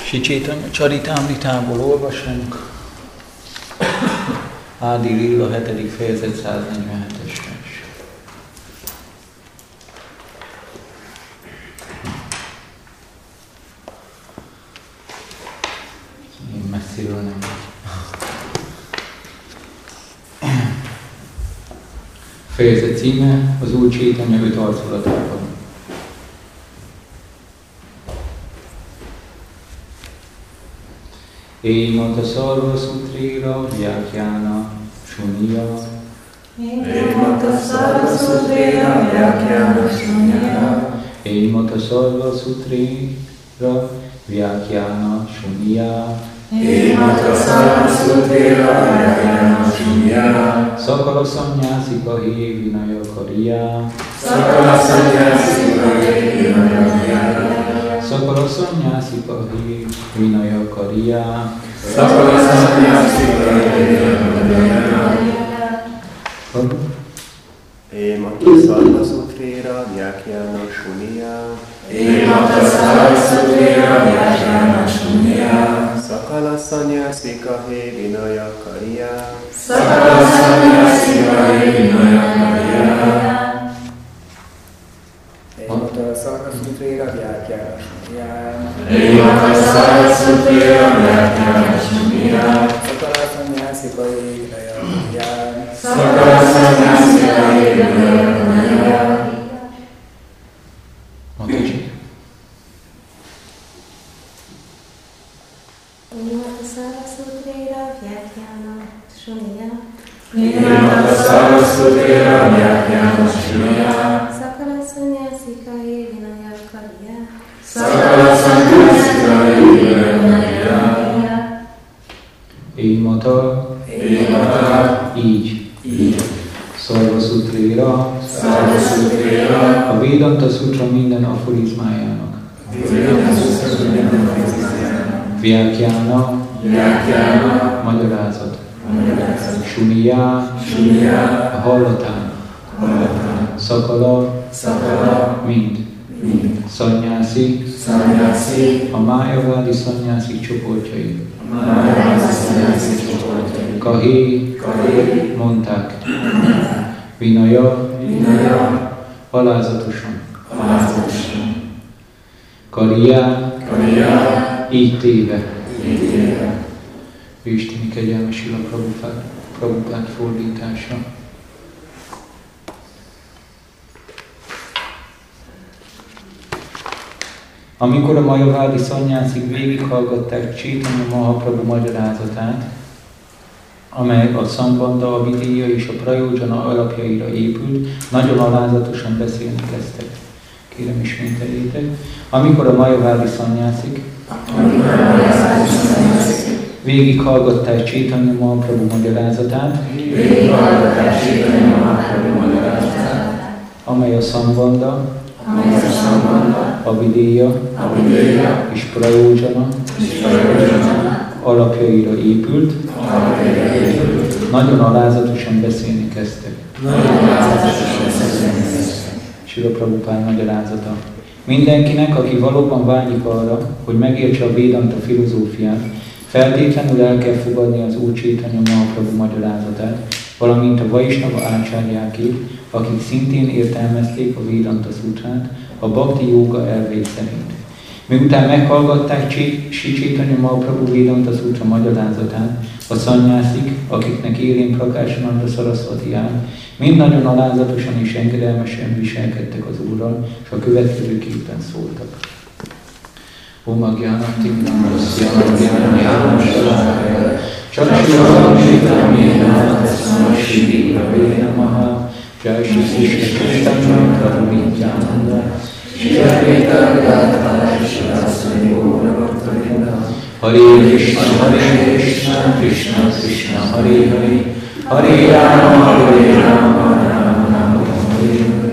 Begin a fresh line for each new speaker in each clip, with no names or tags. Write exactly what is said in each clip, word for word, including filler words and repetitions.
Sri Chaitanya Charitamritából olvasunk. Ádi Lilla hetedik fejezet száznegyvenhetes vers. Én messziről nem. Fejezet címe az Úr Chaitanya öt arculatában. Émata Szarva Szutrira Vyákjána Suniya.
Émata Szarva Szutrira Vyákjána Suniya.
Émata Szarva Szutrira Vyákjána Suniya.
Émata Szarva Szutrira Vyákjána Suniya.
Szakala Szanyászika Hé Vinaya Kariya.
Szakala Szanyászika Hé Vinaya Kariya.
Szakala Szanyászika Hé Vinaya Kariya.
Szakala Szanyászika Hé Vinaya Kariya.
Émata Szarva Szutrira Vyákjána Suniya.
Émata Szarva Szutrira Vyákjána Suniya.
Szakala Szanyászika Hé Vinaya Kariya.
Szakala Szanyászika Hé Vinaya Kariya.
Émata Szarva Szutrira Vyákjána Suniya.
Émata Szarva Szutrira Vyákjána Suniya.
Szakala Szanyászika Hé Vinaya Kariya.
Szakala Szanyászika Hé Vinaya Kariya.
Mataji.
Émata Szarva Szutrira Vyákjána Suniya.
Émata Szarva Szutrira Vyákjána Suniya.
Szakala Szanyászika Hé Vinaya Kariya.
Szakala Szanyászika Hé Vinaya Kariya.
Émata.
Émata.
Így.
Így.
Szarva Szutrira.
Szarva Szutrira.
A Védanta Sutra minden aforizmájának. Vyákjána.
Vyákjána.
Magyarázat.
Magyarázat.
Suniya.
Suniya.
A hallatának.
Hallatának.
Szakala.
Szakala.
Mind.
Mind.
Szanyászi.
Szanyászi.
A májavádi szanyászik csoportjai.
Májavádi szanyászik csoportjai.
Kahé.
Kahé.
Mondták. Vinaya.
Vinaya.
Alázatosan.
Alázatosan.
Kariya.
Kariya.
Így téve.
Így téve.
Isteni kegyelmes Srila Prabhupád, Prabhupád fordítása. Amikor a majavádi szanyászik végighallgatták Chaitanya Mahaprabhu magyarázatát, amely a Szambandha, a Vidya és a Prajojana alapjaira épült, nagyon alázatosan beszélni kezdtek. Kérem, ismételjétek. Amikor a majavádi szanyászik végighallgatták Chaitanya Mahaprabhu magyarázatát,
Végighallgatták Chaitanya Mahaprabhu magyarázatát,
amely a Szambandha,
amely a Szambandha,
a Vidya
a Vidya
és Prajojana
és Prajojana
alapjaira épült,
alapjaira épült,
nagyon alázatosan beszélni kezdtek.
nagyon alázatosan beszélni kezdtek.
Srila Prabhupád magyarázata. Mindenkinek, aki valóban vágyik arra, hogy megértse a Védanta filozófiát, feltétlenül el kell fogadni az Úr Chaitanya Mahaprabhu magyarázatát, valamint a Vaisnava ácsárjákét, akik szintén értelmezték a Védanta Sutrát a Bhakti Jóga elvei szerint. Miután meghallgatták Sri Chaitanya Mahaprabhu Védanta Sutra magyarázatát, a szanyászik, akiknek élén Prakáshananda Sarasvati áll, mind nagyon alázatosan és engedelmesen viselkedtek az Úrral, és a következőképpen szóltak. Om Agyanattinam Rasya Gyanam Shalakaya Chakshurāmritam Yena Tasmai Shri Gurave Namaha Jai Shri Krishna Chaitanya Prabhu Nityananda Shri Advaita Gadadhara Shivasani Gaura Bhakta-vrinda Hare Krishna Hare Krishna Krishna Krishna Hare Hare Hare Rama Hare Rama Rama Rama Hare Hare.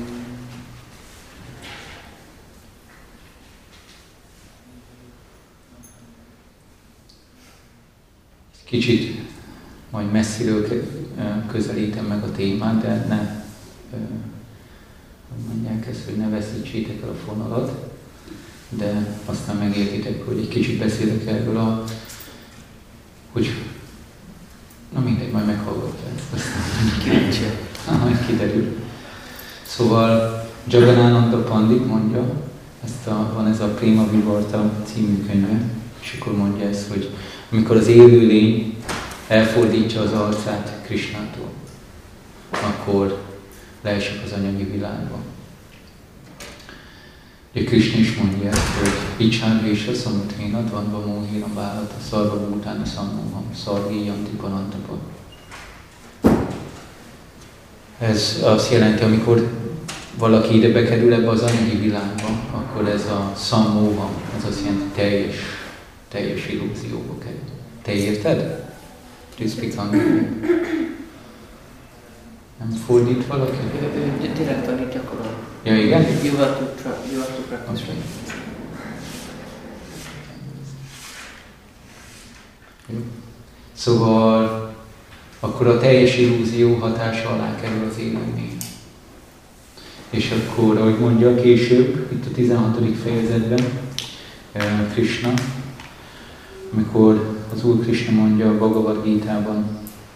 Kicsit majd messziről közelítem meg a témát, de ne, hogy mondják ezt, hogy ne veszítsétek el a fonalat. de aztán megértitek, hogy egy kicsit beszélek erről a, hogy na mindegy, majd meghallgatta ezt, aztán kíváncsi. Majd kiderül. Szóval Jagannananda Pandit mondja, ezt a, van ez a Prema Vivarta című könyve, és akkor mondja ezt, hogy amikor az élőlény elfordítja az arcát Krishnától, akkor leesik az anyagi világba. Ugye Krishna is mondja, hogy Icsádvésa Samutréna Dvandva Móhíram Válata Szarva Bútána Szamóham Szarvi Janti Panantapa. Ez azt jelenti, amikor valaki ide bekerül ebbe az anyagi világba, akkor ez a Sammóham, ez azt jelenti teljes, teljes illúzióba kerül. Te érted? Do you speak Hungarian? Nem fordít valaki?
Direkt tanít gyakorol.
Ja, igen?
You have to, tra- you have to practice.
Okay. Szóval akkor a teljes illúzió hatása alá kerül az élőlény. És akkor, ahogy mondja később, itt a tizenhatodik fejezetben, Krishna, amikor az Úr Krishna mondja a Bhagavad Gítában,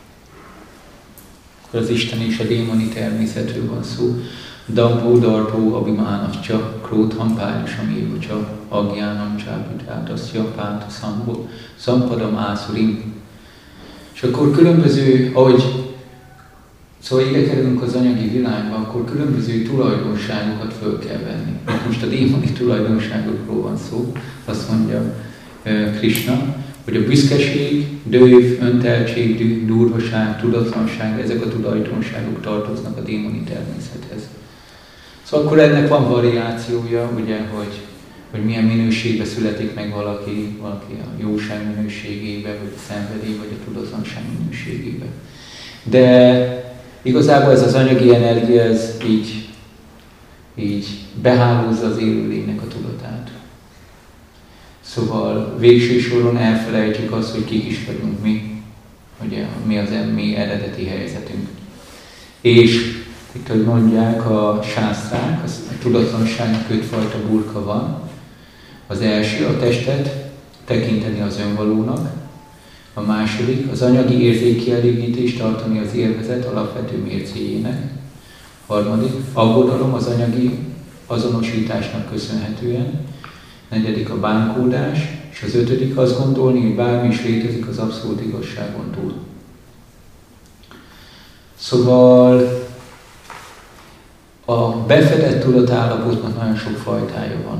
akkor az Isten és a démoni természetről van szó. Dambho, Darpo, Abhimánascha, Krótham, Pályasam, Évacsa, Agyánam, Csápitátasztja, Pánta, Szambho, Szampadam, Ászurim. És akkor különböző, ahogy szóval ide kerülünk az anyagi világba, akkor különböző tulajdonságokat föl kell venni. Most a démoni tulajdonságokról van szó, azt mondja Krishna, hogy a büszkeség, dőv, önteltség, durvaság, tudatlanság, ezek a tulajdonságok tartoznak a démoni természethez. Szóval akkor ennek van variációja, ugye, hogy, hogy milyen minőségbe születik meg valaki, valaki a jóság minőségébe, vagy a szenvedély, vagy a tudatlanság minőségébe. De igazából ez az anyagi energia, ez így, így behálózza az élőlénynek a tudatát. Szóval végső soron elfelejtjük azt, hogy kik is vagyunk mi, ugye, mi az mi eredeti helyzetünk. És itt, hogy mondják a sásztrák, a tudatlanságnak ötfajta burka van. Az első a testet tekinteni az önvalónak, a második az anyagi érzékkielégítést tartani az élvezet alapvető mércéjének, a harmadik aggodalom az anyagi azonosításnak köszönhetően, negyedik a bánkódás, és az ötödik azt gondolni, hogy bármi is létezik az abszolút igazságon túl. Szóval a befedett tudatállapotnak nagyon sok fajtája van.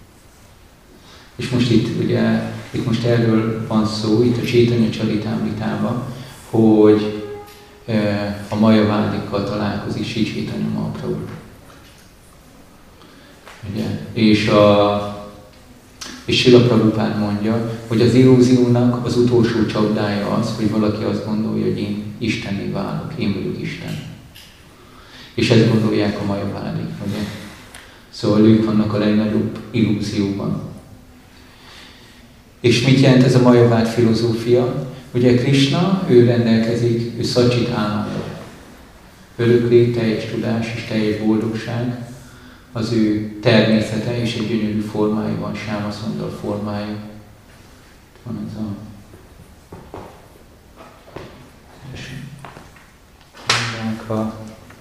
És most itt ugye, itt most erről van szó, itt a Chaitanya Charitamritában, hogy e, a majavádikkal találkozik Sri Chaitanya Mahaprabhu. Ugye? És a És Srila Prabhupád mondja, hogy az illúziónak az utolsó csapdája az, hogy valaki azt gondolja, hogy én Istenné válok, én vagyok Isten. És ezt gondolják a majavádik, ugye? Szóval ők vannak a legnagyobb illúzióban. És mit jelent ez a majavád filozófia? Ugye Krishna, ő rendelkezik, ő Sachit Ánanda. Öröklét, teljes tudás és teljes boldogság. Az ő természete és egy gyönyörű formája van, Sáma Szundar formája. Van ez a... a...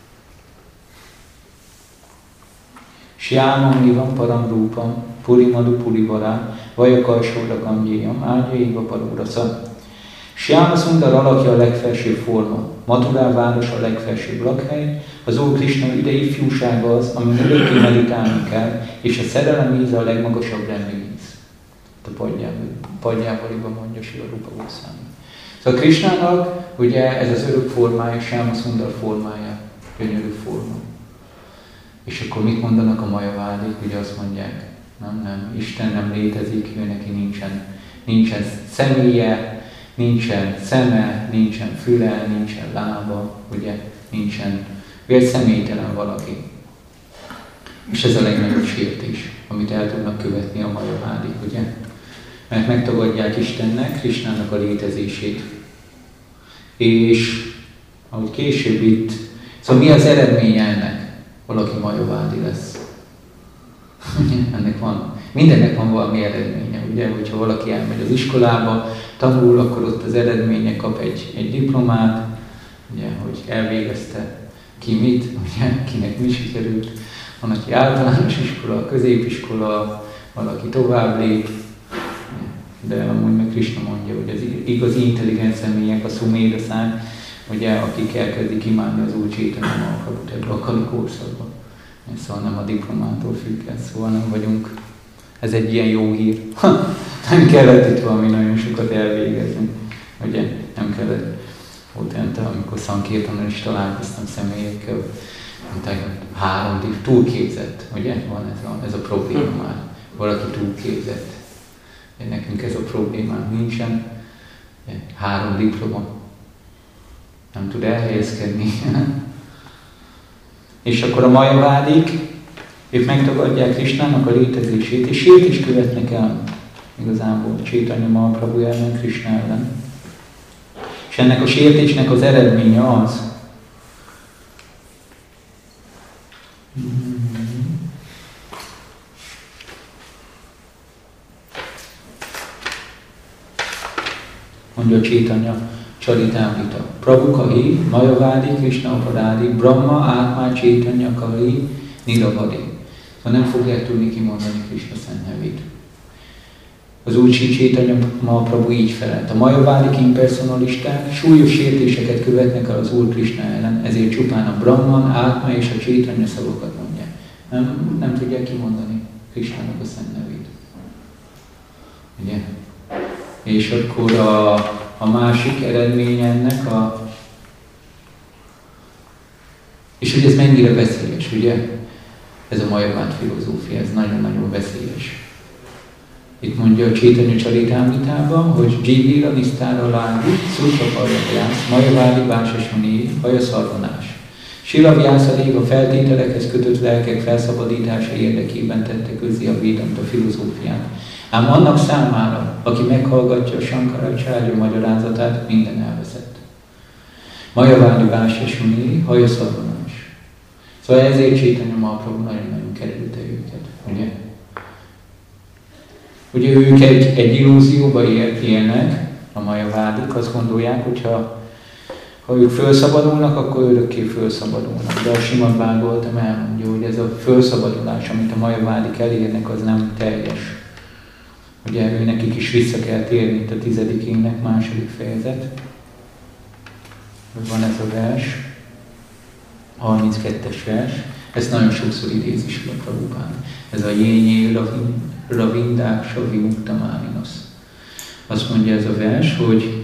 Siámam Nivam Param Rúpam, Purimadu Purivará, Vajakarsódakam Jéjam, Ágya Éva Parúrasza. Siáma Szundar alakja a legfelsőbb forma, Mathurá város a legfelsőbb lakhely, az Úr Krishna idei ifjúsága az, amin örökké meditálni kell, és a szerelem íze a legmagasabb rendű íz. A Padjávaliban mondja Srila Rupa Goswami. Szóval Krishnának ugye ez az örök formája, Sáma Szundar formája, gyönyörű forma. És akkor mit mondanak a majavádik? Ugye azt mondják, nem, nem, Isten nem létezik, ő neki nincsen, nincsen személye, nincsen szeme, nincsen füle, nincsen lába, ugye, nincsen, ő egy személytelen valaki. És ez a legnagyobb sértés, amit el tudnak követni a majavádik, ugye? Mert megtagadják Istennek, Krishnának a létezését. És ahogy később itt, szóval mi az eredménye ennek? Valaki majavádi lesz. Ennek van mindennek van valami eredménye, ugye, hogyha valaki elmegy az iskolába, tanul, akkor ott az eredménye kap egy, egy diplomát, ugye, hogy elvégezte ki mit, ugye, kinek mi sikerült. Van, aki általános iskola, középiskola, valaki tovább lép, de amúgy meg Krishna mondja, hogy az igazi intelligens személyek, a szumédaszák, ugye, akik elkezdik imádni az Úr Chaitanya Mahaprabhut ebbe a Kali korszakban. Szóval nem a diplomától függ ez, szóval nem vagyunk. Ez egy ilyen jó hír. Nem kellett itt valami nagyon sokat elvégezni. Ugye, nem kellett. Volt olyan, amikor Szankirtanon is találkoztam személyekkel, mondták, három div, túlképzett, ugye? Van ez a, ez a probléma már. Valaki túlképzett. Nekünk ez a problémánk nincsen. Három diploma. Nem tud elhelyezkedni. És akkor a majavádik, ők megtagadják Krishnának a létezését, és sért is követnek el igazából Chaitanya Mahaprabhu ellen, Krishna ellen. És ennek a sértésnek az eredménye az, mondja Chaitanya Charitamrita. Prabhu Kahi, Majavádi, Krishna Upadádi, Brahma, Átmá, Chaitanya Kali, Niravadi. Szóval nem fogják tudni kimondani Krishna szent nevét. Az Úr Chaitanya Mahaprabhu így felelt. A majavádik impersonalisták súlyos sértéseket követnek el az Úr Krishna ellen, ezért csupán a Brahman, Átma és a Chaitanya szavakat mondják. Nem, nem tudják kimondani Krishnának a szent nevét. Ugye? És akkor a, a másik eredmény ennek a... És hogy ez mennyire veszélyes, ugye? Ez a majavád filozófia, ez nagyon-nagyon veszélyes. Itt mondja a Chaitanya Charitamritában, hogy Jivira Nisztára Lági, Szulta Parjajász, Majavádi Vásasoni, Hajaszarvanás. Sila Vyászadék a feltételekhez kötött lelkek felszabadítása érdekében tette közzé a Védanta filozófiát. Ám annak számára, aki meghallgatja a Sankaracsária magyarázatát, minden elveszett. Majavádi Vásasoni, Hajaszarvanás. Szóval ezért Chaitanya Mahaprabhu nagyon-nagyon kerülte őket, ugye? Ugye ők egy, egy illúzióba élnek, a majavádik, azt gondolják, hogyha ha ők felszabadulnak, akkor örökké felszabadulnak. De a Simad Bhagavatam elmondja, hogy ez a felszabadulás, amit a majavádik elérnek, az nem teljes. Ugye ő nekik is vissza kell térni, itt a tizedikének második fejezet. Van ez a vers, harminckettes vers. Ezt nagyon sokszor idézi Srila Prabhupád. Ez a Jényé Ravindáksa Vimuktamáminasz. Azt mondja ez a vers, hogy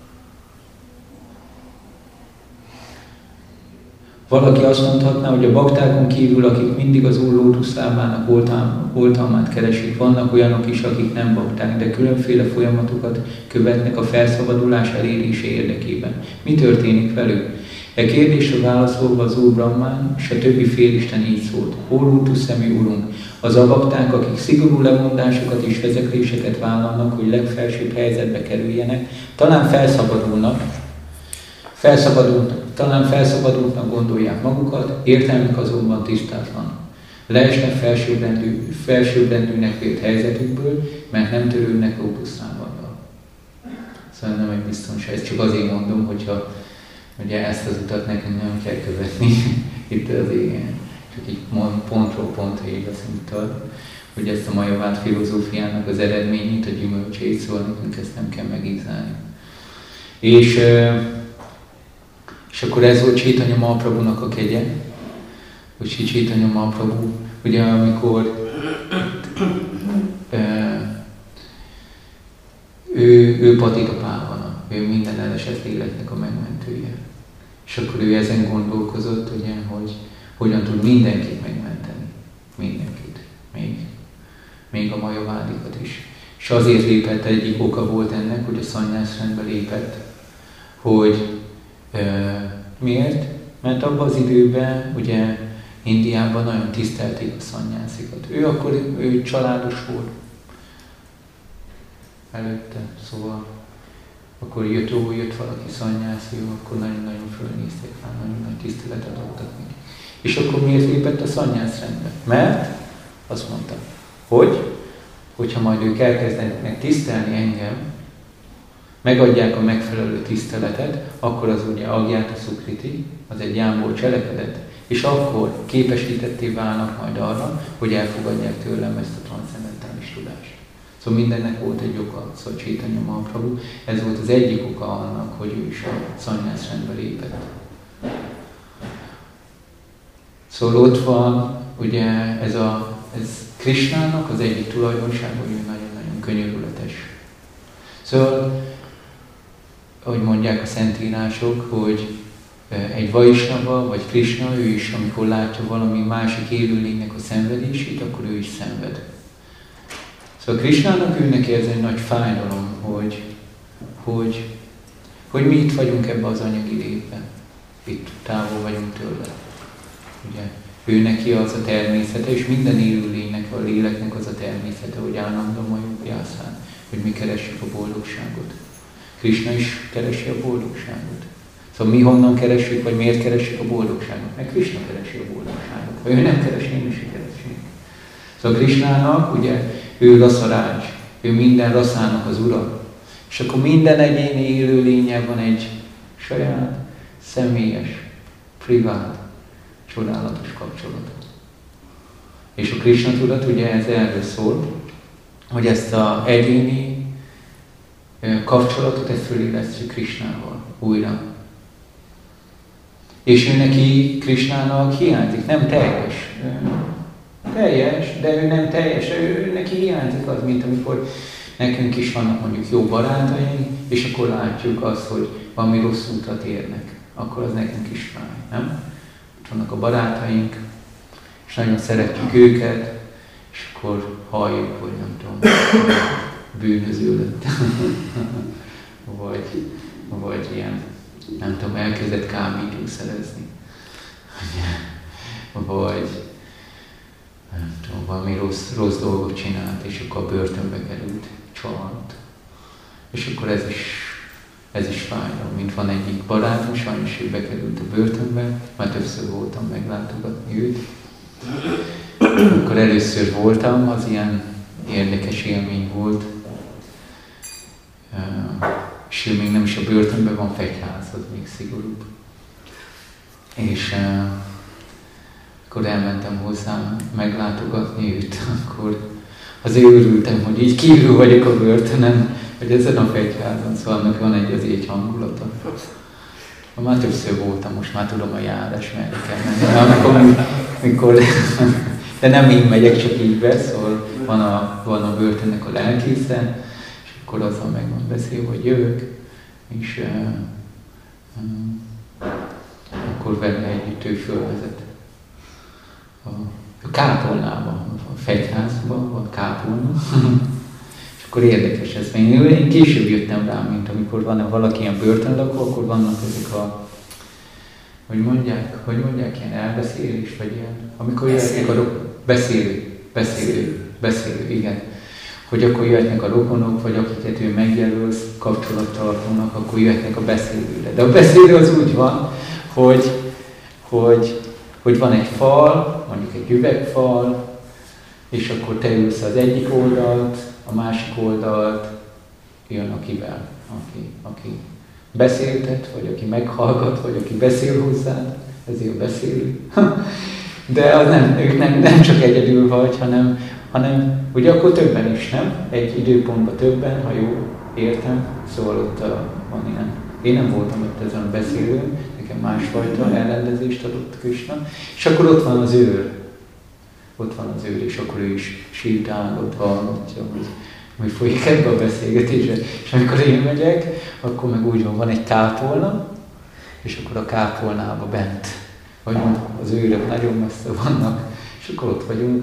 valaki azt mondhatná, hogy a baktákon kívül, akik mindig az Úr lótuszlábának oltalmát keresik, vannak olyanok is, akik nem bakták, de különféle folyamatokat követnek a felszabadulás elérése érdekében. Mi történik velük? E kérdésre válaszolva az Úr Brahmán és a többi félisten így szólt. Ó lótuszszemű Urunk, az abakták, akik szigorú lemondásokat és vezekléseket vállalnak, hogy legfelsőbb helyzetbe kerüljenek, talán felszabadulnak, felszabadulnak, talán felszabadultnak gondolják magukat, értelmük azonban tisztátlan. Leesnek felsőbbrendű, felsőbbrendűnek vélt helyzetükből, mert nem törődnek lótuszlábaddal. Szóval nem egy biztonság, ezt csak azért mondom, hogyha ugye ezt az utat nekünk nem kell követni itt az égen. Csak így pontról pontra így azt tart, hogy ezt a majavád filozófiának az eredményét, a gyümölcsét, szóval nekünk ezt nem kell megízálni. És, és akkor ez volt Chaitanya Mahaprabhunak a kegye, hogy Chaitanya Mahaprabhu, ugye amikor ő, ő Patita Pávana, ő minden elesett léleknek a megmentője. És akkor ő ezen gondolkozott, ugye, hogy hogyan tud mindenkit megmenteni. Mindenkit. Még, még a majavádikat is. És azért lépett, egyik oka volt ennek, hogy a szannyászrendbe lépett, hogy e, miért? Mert abban az időben, ugye, Indiában nagyon tisztelték a szannyászikat. Ő akkor ő családos volt előtte, szóval akkor jött, ó, jött valaki szannyászi, akkor nagyon-nagyon fölnézték rá, nagyon nagy tiszteletet adtak neki. És akkor miért lépett a szannyászrendbe? Mert azt mondta, hogy hogyha majd ők elkezdenek tisztelni engem, megadják a megfelelő tiszteletet, akkor az ugye Agyáta Sukriti, az egy jámból cselekedet, és akkor képesítetté válnak majd arra, hogy elfogadják tőlem ezt a transzcendentális tudást. Szóval mindennek volt egy oka, szóval Chaitanya Mahaprabhu, ez volt az egyik oka annak, hogy ő is a szannyászrendbe lépett. Szóval ott van, ugye ez, a, ez Krishnának az egyik tulajdonsága, hogy ő nagyon-nagyon könyörületes. Szóval, ahogy mondják a szentírások, hogy egy Vaisnava vagy Krishna, ő is, amikor látja valami másik élőlénynek a szenvedését, akkor ő is szenved. Szóval Krishnának őnek ez egy nagy fájdalom, hogy, hogy, hogy mi itt vagyunk ebbe az anyagi létben. Itt távol vagyunk tőle. Ugye, ő neki az a természete, és minden élőlénynek, a léleknek az a természete, hogy állandóan vagyunk jászán, hogy mi keressük a boldogságot. Krishna is keresi a boldogságot. Szóval mi honnan keressük, vagy miért keressük a boldogságot? Mert Krishna keresi a boldogságot. Ha ő nem keresi, én is keresnék. Szóval Krishnának, ugye, ő Raszarács, ő minden raszának az ura. És akkor minden egyéni élőlényel van egy saját, személyes, privát, csodálatos kapcsolat. És a Krishna tudat ugye ez erről szól, hogy ezt az egyéni kapcsolatot, ezt fölélesztjük Krishnával újra. És ő neki, Krishnának hiányzik, nem teljes. Teljes, de ő nem teljes, ő neki hiányzik az, mint amikor nekünk is vannak mondjuk jó barátaink, és akkor látjuk azt, hogy valami rossz útra térnek. Akkor az nekünk is fáj, nem? Ott vannak a barátaink, és nagyon szeretjük őket, és akkor halljuk, hogy nem tudom, bűnöző lett. vagy, vagy ilyen, nem tudom, elkezdett kábítószerezni. Vagy nem tudom, valami rossz, rossz dolgot csinált, és akkor a börtönbe került, csalt. És akkor ez is, ez is fájdalom, mint van egyik barátom, sajnos ő bekerült a börtönbe, már többször voltam meglátogatni őt. Akkor először voltam, az ilyen érdekes élmény volt. És ő még nem is a börtönben van, fegyház, az még szigorúbb. És uh, akkor elmentem hozzá meglátogatni őt, akkor azért örültem, hogy így kívül vagyok a börtönen, hogy ezen a fegyházon, szóval annak van egy az így hangulata. Már többször voltam, most már tudom a járás, merre kell menni. Amikor, mikor, de nem így megyek, csak így be, szóval van a, van a börtönnek a lelkésze, és akkor azzal meg van beszélve, hogy jövök, és uh, uh, akkor vele együtt ő fölvezet. A, a kápolnában, a fegyházban van kápolna. És akkor érdekes ez. Én, én később jöttem rá, mint amikor van valaki ilyen börtönlakó, akkor vannak ezek a, hogy mondják, hogy mondják, ilyen elbeszélés, vagy ilyen, amikor jöhetnek a beszélő, beszélő, beszélő, igen. Hogy akkor jöhetnek a rokonok, vagy akiket ő megjelölsz, kapcsolattartónak, akkor jöhetnek a beszélőre. De a beszélő az úgy van, hogy, hogy, hogy van egy fal, mondjuk egy üvegfal, és akkor te ülsz az egyik oldalt, a másik oldalt jön akivel, aki, aki beszéltet, vagy aki meghallgat, vagy aki beszél hozzád, ezért beszélő. De az nem, ők nem, nem csak egyedül vagy, hanem, hanem ugye akkor többen is, nem? Egy időpontban többen, ha jó értem, szóval ott uh, van ilyen. Én nem voltam ott ezen a beszélőn, nekem másfajta elrendezést adott Krishna, és akkor ott van az őr. Ott van az őr, és akkor ő is sétál, hallgatja, hogy mi folyik ebbe a beszélgetésbe. És amikor én megyek, akkor meg úgy van, van egy kápolna, és akkor a kápolnába bent vagyunk, az őrök nagyon messze vannak, és akkor ott vagyunk.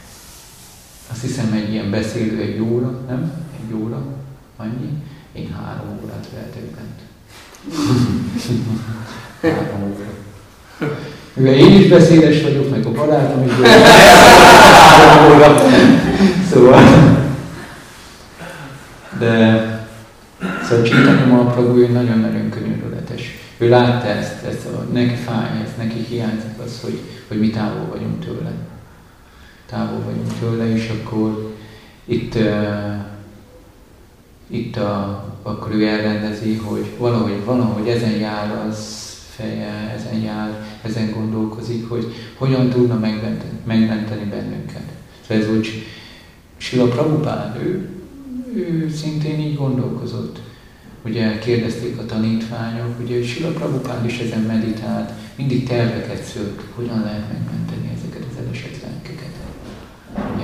Azt hiszem egy ilyen beszélő egy óra, nem? Egy óra, annyi. Én három órát vehetek bent. három óra. Mivel én is beszédes vagyok, meg a barátom is három óra. Szóval. De szóval Chaitanya Mahaprabhu ő nagyon-nagyon könyörületes. Ő látta ezt, ezt a, neki fáj, ezt, neki hiányzik az, hogy, hogy mi távol vagyunk tőle. Távol vagyunk tőle, és akkor itt, uh, itt a, akkor ő elrendezi, hogy valahogy, valahogy ezen jár az feje, ezen jár, ezen gondolkozik, hogy hogyan tudna megmenteni, megmenteni bennünket. Szóval ez úgy Srila Prabhupád, ő, ő szintén így gondolkozott. Ugye kérdezték a tanítványok, ugye Srila Prabhupád is ezen meditált, mindig terveket szőtt, hogyan lehet megmenteni ezeket az elesett lelkeket. Ugye?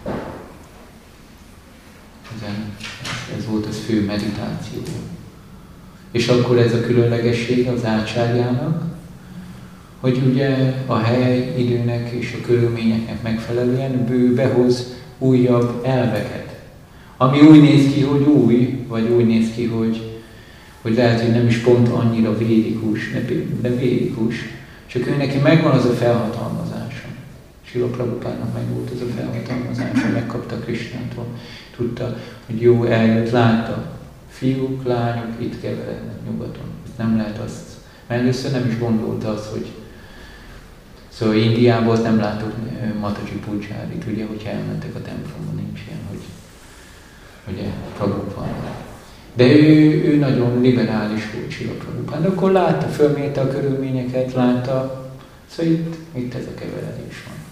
Ezen, ez volt az fő meditáció. És akkor ez a különlegesség az ácsárjának, hogy ugye a hely, időnek és a körülményeknek megfelelően bő behoz újabb elveket. Ami úgy néz ki, hogy új, vagy úgy néz ki, hogy, hogy lehet, hogy nem is pont annyira védikus, de védikus, csak ő neki megvan az a felhatalmazása. Srila Prabhupádnak meg volt az a felhatalmazása, megkapta Krishnától, tudta, hogy jó, eljött, látta, fiúk, lányok itt keverednek nyugaton. Nem lehet azt, mert először nem is gondolta azt, hogy szóval Indiában nem látok Mataji Pujjárit, ugye, hogyha elmentek a templomba, nincs ilyen, hogy ugye, Prabhupád. De ő, ő nagyon liberális volt Srila Prabhupád. Akkor látta, fölmérte a körülményeket, látta, szóval itt, itt ez a keveredés van.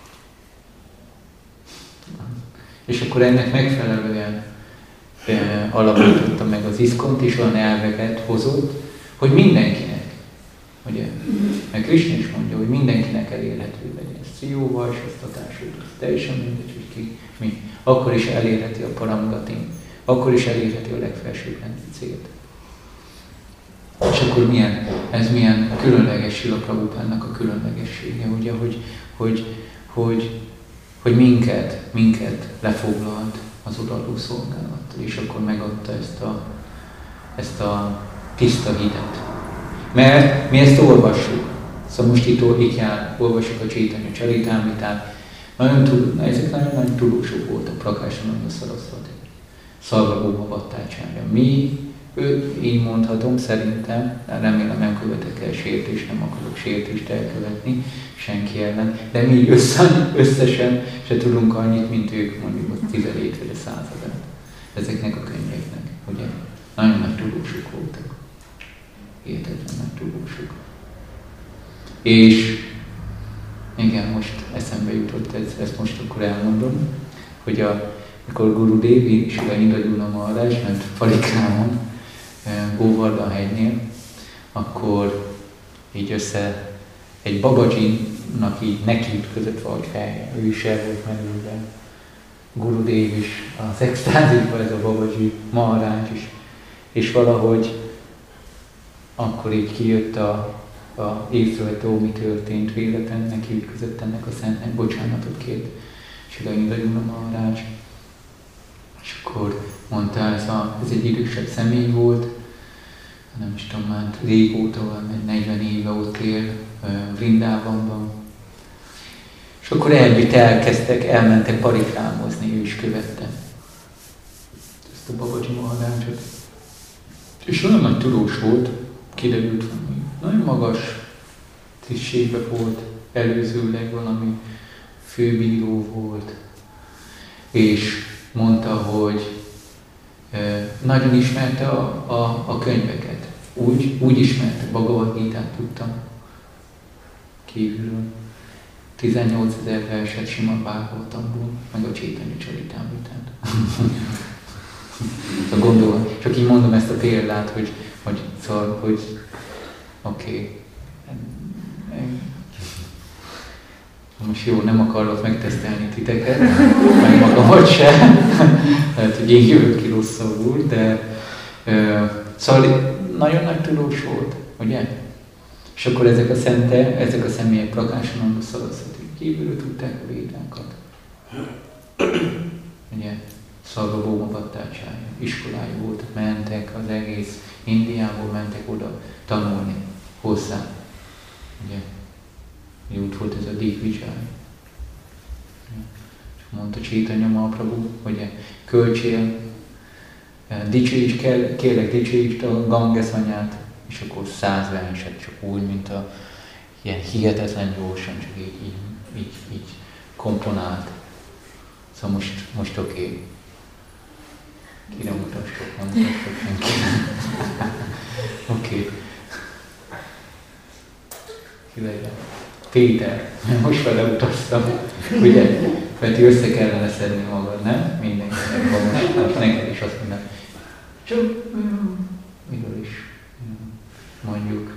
És akkor ennek megfelelően e, alapította meg az iszkont, és olyan elveket hozott, hogy mindenkinek, ugye, mert Krishna is mondja, hogy mindenkinek elérhető legyen. Ez jóval, és ezt a társadalmat. Teljesen mindegy, hogy ki, mi. Akkor is elérheti a paramgatin, akkor is elérheti a legfelsőbb rendi célt. És akkor milyen, ez milyen különleges Srila Prabhupádnak a különlegessége, ugye, hogy, hogy, hogy, hogy minket, minket lefoglalt az odaadó szolgálat, és akkor megadta ezt a, ezt a tiszta hitet. Mert mi ezt olvassuk. Szóval most itt, itt jár, olvassuk a Chaitanya Charitamritát. Nagyon tud, ezek nagyon-nagyon tudósok voltak, Prakáshananda Sarasvati, Sarvabhauma Bhattacharya. Mi, ő, így mondhatom, szerintem, remélem nem követek el sértést, nem akarok sértést elkövetni senki ellen, de mi össze, összesen se tudunk annyit, mint ők mondjuk a tizenhét vagy a századát ezeknek a könyveknek, ugye? Nagyon nagy tudósok voltak. Hihetetlen nagy tudósok. És igen, most eszembe jutott ez, ezt most akkor elmondom, hogy a, amikor Guru Devi és a Indradyumna Maharaj ment Parikrámon, Govardhan hegynél, akkor így össze egy Babaji-nak így nekiütközött valahogy fel, ő is el volt merülve. Guru Dev is az extázisban, ez a Babaji Maharaj is. És valahogy akkor így kijött a, a észrevette, ó, mi történt véletlen, nekiütközött ennek a szentnek, bocsánatot kért Srila Indradyumna Maharaj. És akkor mondta, ez, a, ez egy idősebb személy volt, nem is tudom, már régóta, negyven éve ott él Vrindávamban. És akkor együtt elkezdtek, elmentek parikrámozni, ő is követte ezt a Babaji Maharajot. És olyan nagy tudós volt, kiderült, hogy nagyon magas tisztségben volt, előzőleg valami főbíró volt, és mondta, hogy e, nagyon ismerte a, a, a könyveket. Úgy, úgy ismerte, Bhagavad Gitát tudtam kívülről. tizennyolcezer verset Srimad Bhagavatamból, meg a Chaitanya Charitamritát. Gondolom, csak így mondom ezt a példát, hogy, hogy szóval, hogy oké, okay. Most jó, nem akarok megtesztelni titeket, meg magamat se, lehet, hogy én jövök ki rosszabbul, de uh, szóval nagyon nagy tudós volt, ugye? És akkor ezek a szente, ezek a személyek Prakáshananda Sarasvati kívülről tudták a védákat. Ugye? Sarvabhauma Bhattacharya iskolái volt, mentek az egész Indiából, mentek oda tanulni hozzá. Ugye? Úgy volt ez a Digvijay. És mondta Chaitanya Mahaprabhu, hogy költsél, dicsőíts, kérlek dicsőítsd a Ganges anyát, és akkor száz verset, csak úgy, mint a ilyen hihetetlen gyorsan, csak így, így, így, így komponált. Szóval most, most oké. Okay. Kire mutassuk, nem mutassuk senki. Oké. Okay. Ki legyen? Péter. Most vele utaztam. Ugye? Mert össze kellene szedni magad, nem? Mindenkinek van most. Hát neked is azt mondom. Csak miről is mondjuk.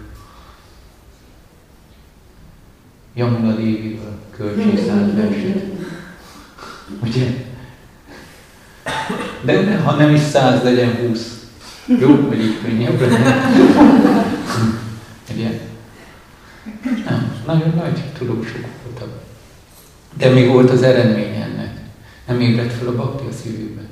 Jamuna Déviből költség száz verset. Ugye? De ha nem is száz, legyen húsz. Jó, vagy így könnyebb lenne. Ugye? Nem, nagyon nagy tudósok voltak. De mi volt az eredmény ennek? Nem ébredt fel a bakti a szívükben.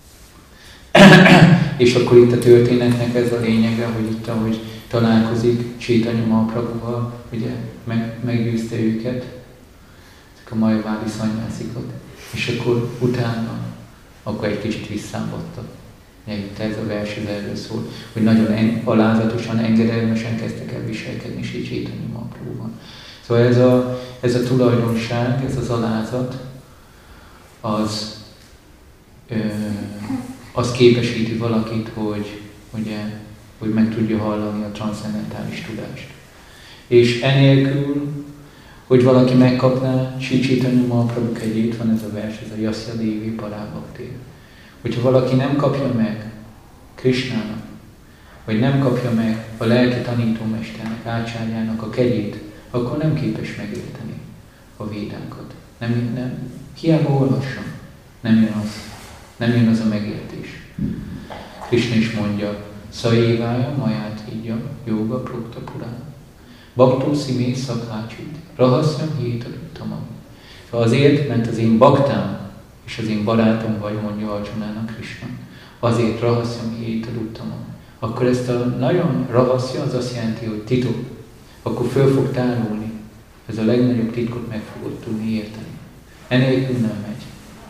És akkor itt a történetnek ez a lényege, hogy itt, ahogy találkozik Chaitanya Mahaprabhuval, ugye, meg, meggyőzte őket, ezek a majvádi szanyászikat, és akkor utána, akkor egy kicsit visszámbattak. Itt ez a vers az erről szól, hogy nagyon en, alázatosan, engedelmesen kezdtek el viselkedni Chaitanya Mahaprabhuval. Szóval ez a, ez a tulajdonság, ez az alázat, az, ö, az képesíti valakit, hogy, ugye, hogy meg tudja hallani a transzcendentális tudást. És enélkül, hogy valaki megkapná Sri Chaitanya Mahaprabhu kegyét, van ez a vers, ez a Yasya Devi Parabhakti. Hogyha valaki nem kapja meg Krishnának, vagy nem kapja meg a lelki tanítómesternek, ácsárjának a kegyét, akkor nem képes megérteni a védákat. Nem, nem, hiába olvassam, nem jön az, nem jön az a megértés. Krishna is mondja, Szaivája, maját ígya, jóga, prokta purán. Baktó szimé szakhácsit, rahasznyam hétaduttamam. Azért, mert az én baktám és az én barátom vagy, mondja Arjunának Krishna, azért rahasznyam hétaduttamam. Akkor ezt a nagyon rahaszja, az azt jelenti, hogy titok, akkor föl fog tárulni. Ez a legnagyobb titkot meg fogod tudni érteni. Enélkül nem megy.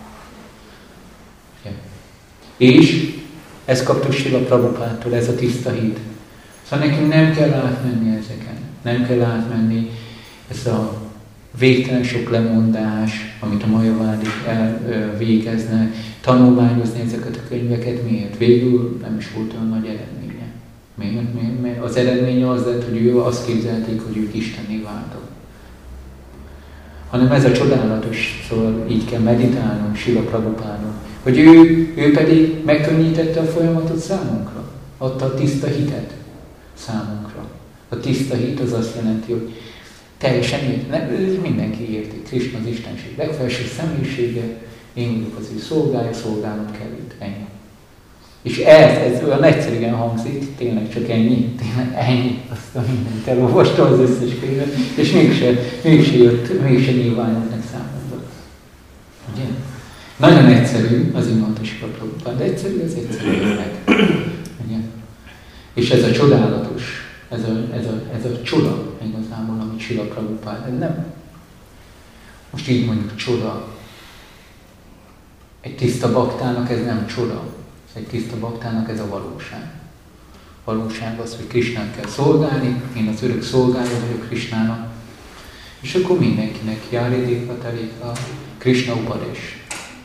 Ja. És ezt kaptuk Srila Prabhupádtól, ez a tiszta hit. Szóval nekünk nem kell átmenni ezeken. Nem kell átmenni ez a végtelen sok lemondás, amit a majavádik elvégeznek, tanulmányozni ezeket a könyveket. Miért? Végül nem is volt olyan nagy eredménye. Miért? Miért? Mert az eredménye az lett, hogy ő azt képzelték, hogy ők Istenné váltak. Hanem ez a csodálatos, szóval így kell meditálnunk Srila Prabhupádon, hogy ő, ő pedig megkönnyítette a folyamatot számunkra, adta a tiszta hitet számunkra. A tiszta hit az azt jelenti, hogy teljesen ért, mindenki érti, Krishna az Istenség legfelső személyisége, én vagyok az ő szolgálja, szolgálnom kell őt, ennyi. És ez, ez olyan egyszerűen hangzik, tényleg csak ennyi, tényleg ennyi, azt a mindent elolvasta az összes könyvet, és mégse, mégse jött, mégse nyilvánult meg számomra. Ugye? Nagyon egyszerű, az mondta Srila Prabhupád, de egyszerű, az egyszerű meg. Ugye? És ez a csodálatos, ez a, ez a, ez a csoda igazából, amit Srila Prabhupád, ez nem, most így mondjuk csoda. Egy tiszta baktának ez nem csoda. Egy tiszta baktának ez a valóság. Valóság az, hogy Krishnát kell szolgálni, én az örök szolgálja vagyok Krishnának, és akkor mindenkinek járédékva telik a Krishna upadés.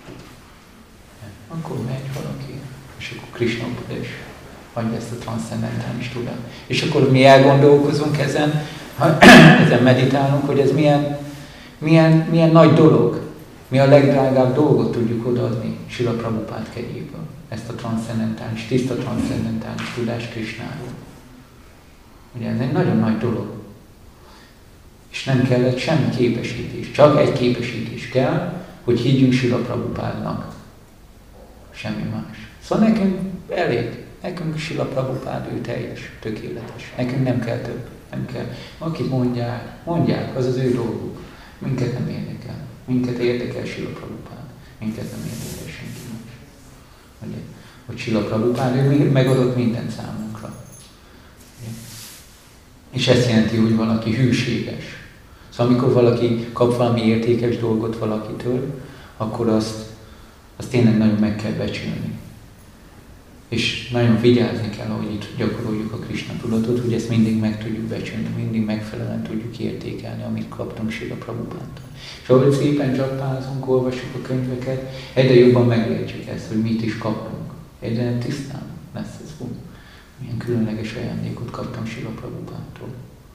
Akkor megy valaki, és akkor Krishna upadés adja ezt a transzcendentális tudást. És akkor mi elgondolkozunk ezen, ezen meditálunk, hogy ez milyen, milyen, milyen nagy dolog. Mi a legdrágább dolgot tudjuk odaadni Srila Prabhupád kegyéből. Ezt a transzcendentális, tiszta transzcendentális tudást Krishnáról. Ugye ez egy nagyon nagy dolog. És nem kellett semmi képesítés. Csak egy képesítés kell, hogy higgyünk Srila Prabhupádnak. Semmi más. Szóval nekünk elég. Nekünk Srila Prabhupád, ő teljes, tökéletes. Nekünk nem kell több. Nem kell. Akik mondják, mondják, az az ő dolguk. Minket nem érdekel. Minket érdekel Srila Prabhupád. Minket nem érdekel senki más. Ugye? Hogy Srila Prabhupád, ő megadott mindent számunkra. Ugye? És ezt jelenti, hogy valaki hűséges. Szóval amikor valaki kap valami értékes dolgot valakitől, akkor azt, azt tényleg nagyon meg kell becsülni. És nagyon vigyázni kell, ahogy itt gyakoroljuk a Krisna tudatot, hogy ezt mindig meg tudjuk becsülni, mindig megfelelően tudjuk értékelni, amit kaptunk Srila Prabhupától. És ahogy szépen csatpázunk, olvassuk a könyveket, egyre jobban megértsük ezt, hogy mit is kaptunk. Egyre tisztán lesz ez, hú, milyen különleges ajándékot kaptam Srila Prabhupától.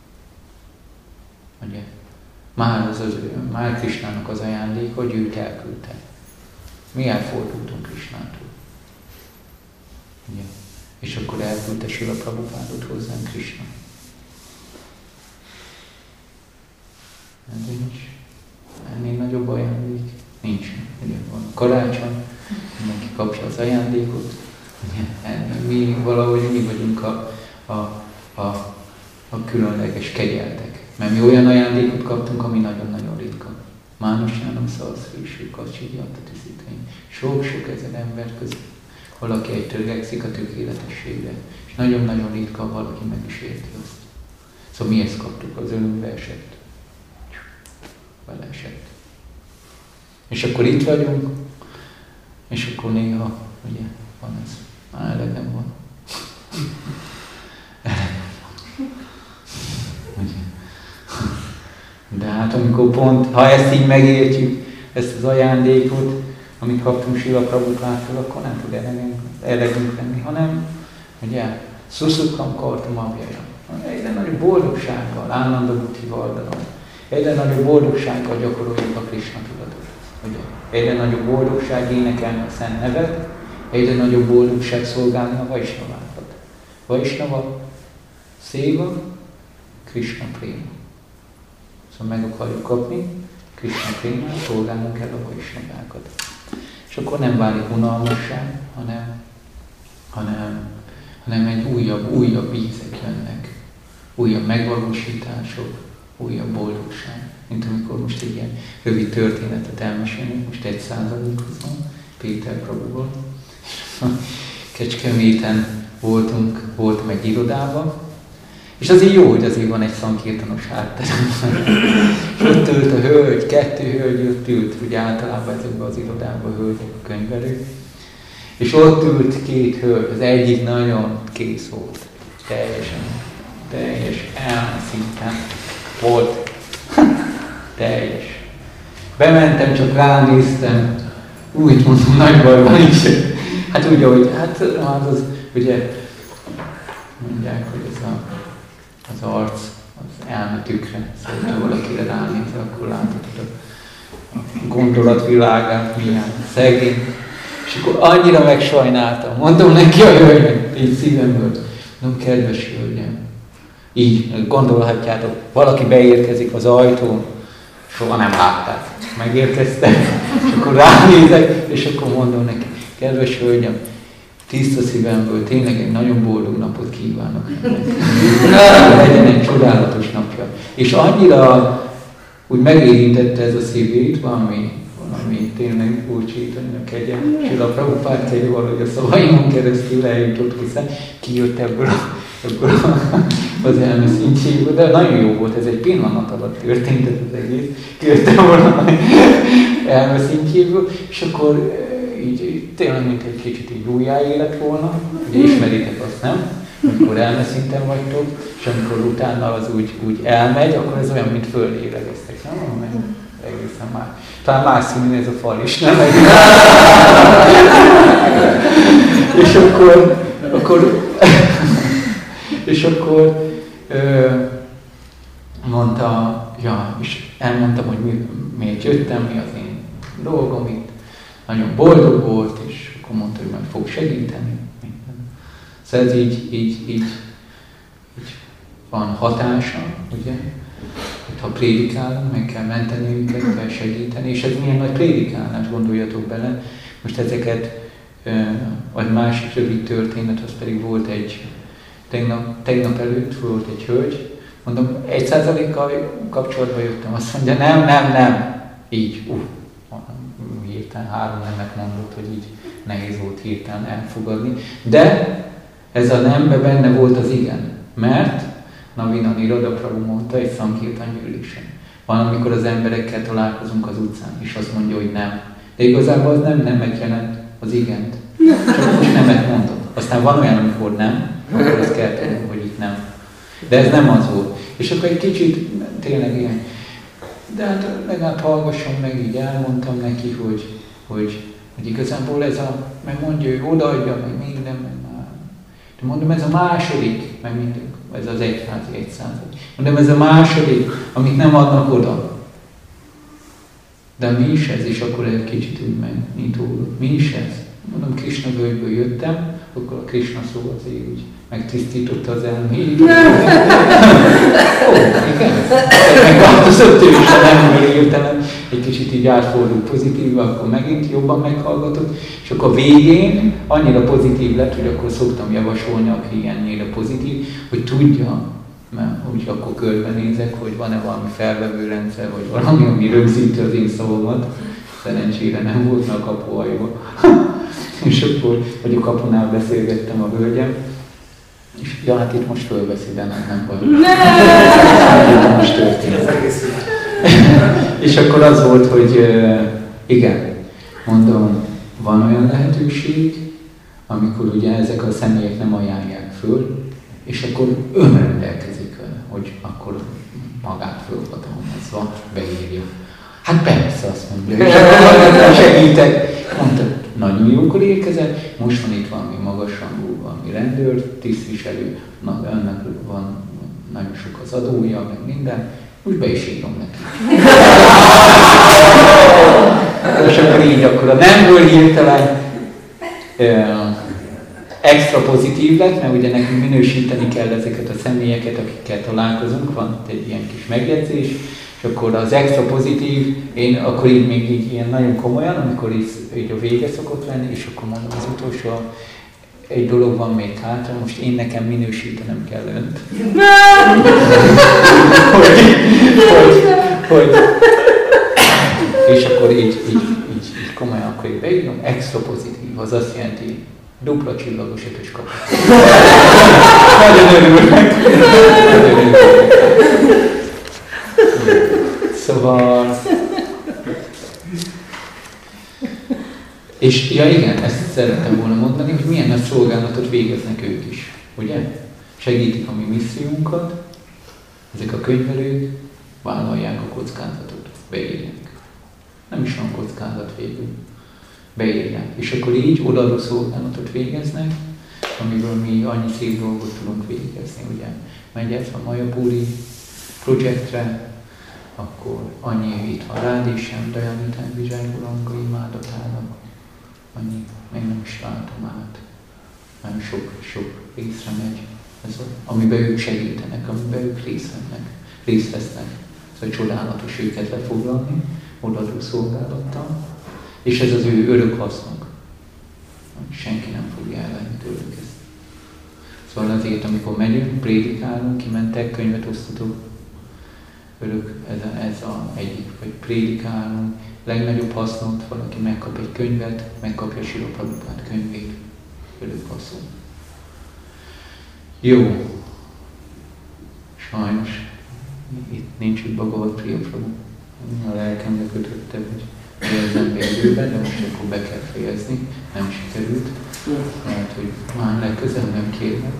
Ugye? Már, az az, már Krisnának az ajándék, hogy őt elküldte. Mi elfordultunk Krisnától. Ugye? És akkor elküldte Srila Prabhupádot hozzánk Krisna. Ez nincs. Ennél nagyobb ajándék nincsen. Ugye van a karácsony, mindenki kapja az ajándékot. Ugye? Mi valahogy mi vagyunk a, a, a, a különleges kegyeltek. Mert mi olyan ajándékot kaptunk, ami nagyon-nagyon ritka. Mánusjánam szalszféső, kacsigyalta tisztítény. Sok-sok ezer ember között valaki egy törekszik a tökéletességre, és nagyon-nagyon ritka valaki meg is érti azt. Szóval mi ezt kaptuk, az ölünkbe esett. Vele esett. És akkor itt vagyunk, és akkor néha, ugye, van ez, már elegem van. Elegem van. Ugye? De hát amikor pont, ha ezt így megértjük, ezt az ajándékot, amit kaptunk Srila Prabhupától, akkor nem tud elegünk lenni, hanem, ugye, szuszukam kartam abjaja. Egyre nagyobb boldogsággal, Ánanda Buddhi Vardhanam, egyre nagyobb boldogsággal gyakoroljuk a Krisna tudatot. Ugye? Egyre nagyobb boldogság énekelni a szent nevet, egyre nagyobb boldogság szolgálni a Vaisnavákat. Vaisnava, Széva, Krisna Préma. Szóval meg akarjuk kapni Krisna Prémát, szolgálnunk kell a Vaisnavákat. És akkor nem válik unalmasság, hanem, hanem, hanem egy újabb, újabb ízek jönnek, újabb megvalósítások, újabb boldogság. Mint amikor most egy ilyen rövid történetet elmesélünk, most egy százalékhoz van, Péter Prabhuval. Kecskeméten voltunk, voltam egy irodában, és azért jó, hogy azért van egy szankirtanos hátterem. És ott ült a hölgy, kettő hölgy ott ült, ugye általában ezekben az irodában hölgyek a könyvelők. És ott ült két hölgy, az egyik nagyon kész volt, teljesen, teljes elmeszinten volt, teljes. Bementem, csak ránéztem, úgy mondom, nagy baj van is. Hát úgy, ahogy, hát az, ugye, mondják, hogy ez a az arc, az elme tükre, szóval ha valakire ránéz, akkor láthatod a gondolatvilágát, milyen szegény. És akkor annyira megsajnáltam, mondom neki a hölgynek, így szívemből, mondom, kedves hölgyem, így gondolhatjátok, valaki beérkezik az ajtón, soha nem látták, megérkeztek, és akkor ránézek, és akkor mondom neki, kedves hölgyem, tiszta szívemből tényleg egy nagyon boldog napot kívánok. Legyen egy csodálatos napja. És annyira úgy megérintette ez a szívét, valami, valami tényleg úrcsítani a kegyen. Srila Prabhupád kegye valahogy a szavaimon keresztül eljutott, hiszen kijött ebből, a, ebből a, az elme szintjéből, de nagyon jó volt, ez egy pillanat alatt történt ez az egész. Kijöttem volna elme szintjéből, és akkor így tényleg, mint egy kicsit így újjáélet volna, ugye ismeritek azt, nem? Amikor elmeszinten vagytok, és amikor utána az úgy, úgy elmegy, akkor ez olyan, mint fölélegeztek, nem? Egészen más. Talán más színű ez a fal is, nem? és akkor, akkor, és akkor ö, mondta, ja, és elmondtam, hogy mi, miért jöttem, mi az én dolgom itt. Nagyon boldog volt, és akkor mondta, hogy majd fog segíteni. Minden. Szóval ez így, így, így, így van hatása, ugye? Ha prédikálunk, meg kell menteni őket, kell segíteni, és ez milyen nagy prédikálás, gondoljatok bele. Most ezeket, vagy másik rövid történet, az pedig volt egy, tegnap, tegnap előtt volt egy hölgy, mondom, egy százalékkal kapcsolatban jöttem, azt mondja, nem, nem, nem, így, uh. hirtelen három nemet mondott, hogy így nehéz volt hirtelen elfogadni. De ez a nembe benne volt az igen. Mert Navina Niroda Prabhu mondta egy szankirtan gyűlésen. Van, amikor az emberekkel találkozunk az utcán, és azt mondja, hogy nem. De igazából az nem nemet jelent, az igent. Csak most nemet mondott. Aztán van olyan, amikor nem, akkor azt kell tenni, hogy itt nem. De ez nem az volt. És akkor egy kicsit tényleg ilyen, de hát legalább hallgasson meg, így elmondtam neki, hogy, hogy, hogy igazából ez a, meg mondja, ő odaadja, meg minden, meg már. De mondom, ez a második, meg mindig, ez az egyházi egyszázad. Mondom, ez a második, amit nem adnak oda. De mi is ez? És akkor egy kicsit úgy megnyitólok. Mi is ez? Mondom, Krishna völgyből jöttem, akkor a Krishna szó azért úgy megtisztította az elmét. Ó, igen. Megváltozott ő is a nem értelem. Egy kicsit így átfordul pozitívba, akkor megint jobban meghallgatott. És akkor a végén annyira pozitív lett, hogy akkor szoktam javasolni, aki ennyire pozitív, hogy tudja, mert úgy akkor körbenézek, hogy van-e valami felvevő rendszer, vagy valami, ami rögzíti az én szavamat. Szerencsére nem volt, mert a kapu ajva. És akkor, hogy a kapunál beszélgettem a hölgyem, és ja, hát itt most fölveszi, de nem, nem baj. Nem! Most történt. És akkor az volt, hogy igen, mondom, van olyan lehetőség, amikor ugye ezek a személyek nem ajánlják föl, és akkor önrendelkezik vele, hogy akkor magát fölhatalmazva beírja. Hát persze, azt mondja, és akkor segítek. Mondta, nagyon jókor érkezett, most van itt valami magasrangú, valami rendőr, tisztviselő, na, önnek van nagyon sok az adója, meg minden, úgy be is írom neki. És akkor így akkor a nemből hirtelen uh, extra pozitív lett, mert ugye nekünk minősíteni kell ezeket a személyeket, akikkel találkozunk, van egy ilyen kis megjegyzés, és akkor az extra pozitív, én akkor így még így ilyen nagyon komolyan, amikor így, így a vége szokott lenni, és akkor mondom, az utolsó, egy dolog van még hátra, most én nekem minősítenem kell önt. hogy, hogy, hogy, és akkor így, így, így, így komolyan, akkor így beírom, extra pozitív, az azt jelenti, dupla csillagos ötös kapott. Nagyon örülök. Nagyon örülök. Szóval... És ja igen, ezt szerettem volna mondani, hogy milyen nagy szolgálatot végeznek ők is, ugye? Segítik a mi missziónkat, ezek a könyvelők vállalják a kockázatot, beírják. Nem is van kockázat végül. Beírják. És akkor így odaadó szolgálatot végeznek, amiből mi annyi szép dolgot tudunk végezni, ugye? Megy ez a Mayapuri projektre, akkor annyi itt van rád is sem, Dajanitán Vizsájguranga imádatának, annyi, még nem is látom át. Nagyon sok, sok részre megy, ez a, amiben ők segítenek, amiben ők részt vennek, részt vesznek. Szóval csodálatos őket lefoglalni, odaadó szolgálattal, és ez az ő örök hasznok. Senki nem fogja elvenni tőlük ezt. Szóval azért, amikor megyünk, prédikálunk, kimentek, könyvet osztatok, örök, ez a, ez a egyik, vagy prédikálunk, legnagyobb hasznot, valaki megkap egy könyvet, megkapja Srila Prabhupád könyvét, örök haszon. Jó. Sajnos, itt nincs itt Bhagavad Priya Prabhu. A lelkemre kötötte, hogy érzem be időben, de most akkor be kell fejezni, nem sikerült. Lehet, hogy már legközelebb nem kérnek.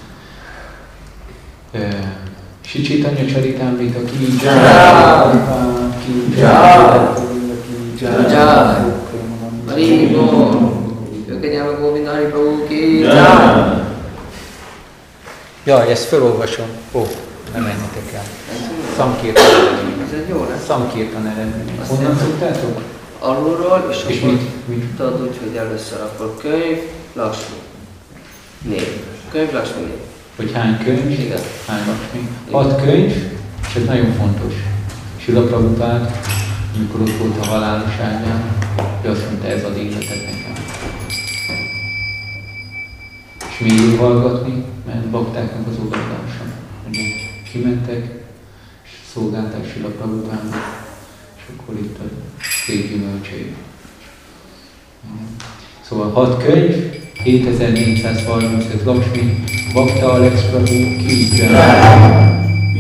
Sri Chaitanya Charitamrita ki jai, ki jai, ki jai,
Hari Bol, Gökanyama Govinda Hari Prabhu ki jai.
Jaj, ezt felolvasom. Ó, nem menjetek el. Samkirtan eredmény.
Ez egy jó lesz.
Samkirtan eredmény. Honnan szoktátok?
Alulról, és,
És
akkor
mit? mit?
tudod úgy, hogy először akkor könyv, Lakshmi. Név. Könyv, Lakshmi, név.
Hogy hány könyv?
Igen.
Hány Lakshmi? Hat könyv, és ez nagyon fontos. Srila Prabhupád, amikor ott volt a halálos ágyán, ő azt mondta, ez ad életet nekem. És még jó hallgatni, mert baktáknak az odadása. Ugye kimentek, és szolgálták Srila Prabhupádnak, és akkor itt a szép gyümölcsei. Szóval hat könyv, hétezer-négyszázharmincöt Lakshmi, Bhakta Alex Prabhu ki jai.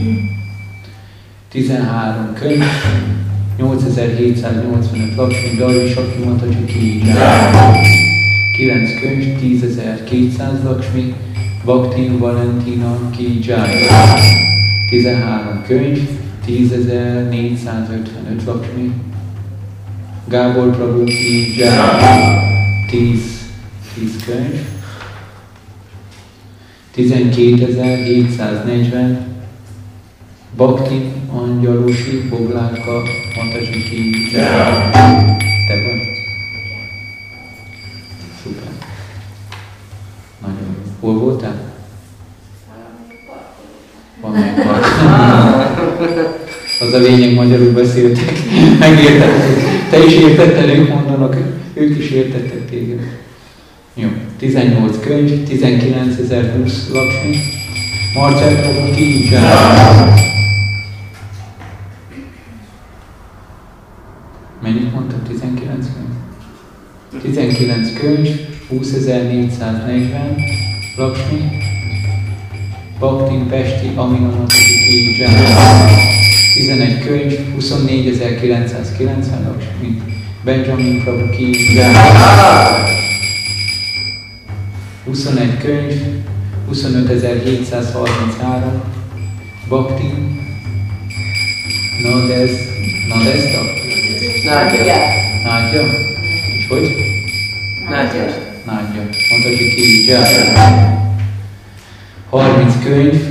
tizenhárom könyv, nyolcezer-hétszáznyolcvanöt Lakshmi, Darvi Sakti Mataji ki jai. kilenc könyv, tízezer-kétszáz Laksmi, Bhaktin Valentina ki Jai. tizenhárom könyv, tízezer-négyszázötvenöt Laksmi, Gábor Prabhu ki Jai. tíz könyv, tizenkétezer-hétszáznegyven Bhaktin Angyalosi Boglárka Mataji ki Jai. Te vagy? Szuper. Nagyon jó. Hol voltál? Van még part. Az a lényeg, magyarul beszéltek. Megértettek. Te is értetted, ők mondanak, ők is értettek téged. Jó. tizennyolc könyv, tizenkilencezer-húsz Laksmi, Marcel Prabhu ki Jai. Mennyit mondtam? tizenkilenc könyv? tizenkilenc könyv, húszezer-négyszáznegyven Laksmi, Bhaktin Pesti Amina Mataji ki Jai. tizenegy könyv, huszonnégyezer-kilencszázkilencven Laksmi, Benjamin Prabhu ki Jai. huszonegy könyv, huszonötezer-hétszázharminchárom Bhaktin Nadez, Nadezda?
Nádja.
Nádja? És hogy?
Nádja.
Nádja. Mataji ki Jai. harminc könyv,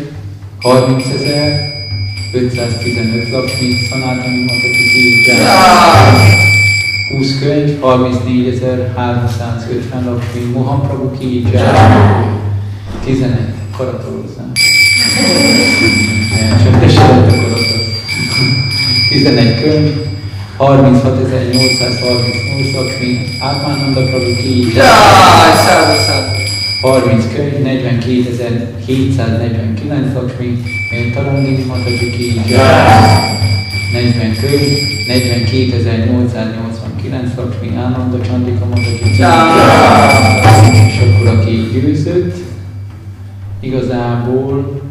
harmincezer-ötszáztizenöt Laksmi, Sanatani Mataji ki Jai. húsz könyv, harmincnégyezer-háromszázötven Laksmi, Mohan Prabhu ki Jai. tizenegy. Karatolozzám. Csak te se lett a karator. tizenegy könyv, harminchatezer-nyolcszázharmincnyolc Laksmi, Átmánanda Prabhu ki Jai. harminc könyv, negyvenkétezer-hétszáznegyvenkilenc Laksmi, Tarandini Mataji ki Jai. negyven könyv, negyvenkétezer-nyolcszáznyolcvankilenc Laksmi, Ánanda Csandika Mataji ki Jai. És akkor aki győzött, igazából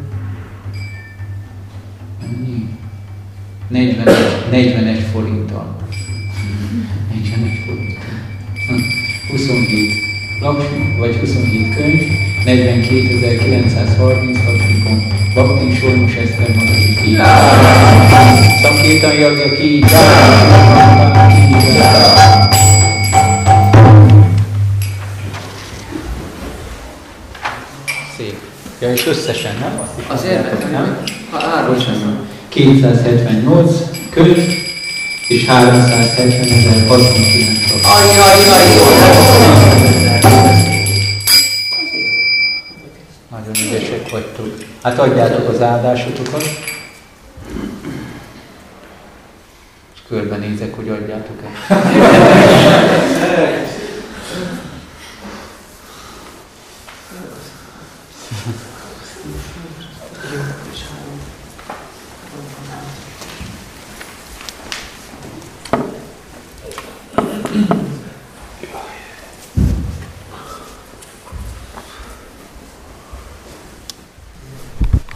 mennyi? negyvenegy forinttal. negyvenegy forinttal. huszonhét Laksmi, vagy huszonhét könyv, negyvenkétezer-kilencszázharminc Laksmikon, Bhaktin Solmos Eszter Mataji ki Jai. Szankirtan Yagya ki Jai. Szép. Ja, és összesen, nem?
Az érdekel, nem?
Bocsánat. kétszázhetvennyolc könyv, és háromszázhetvenezer-hatvankilenc Laksmi.
Ajjaj, jó!
Nagyon ügyesek vagytok. Hát adjátok az áldásotokat. És körbenézek, hogy adjátok-e.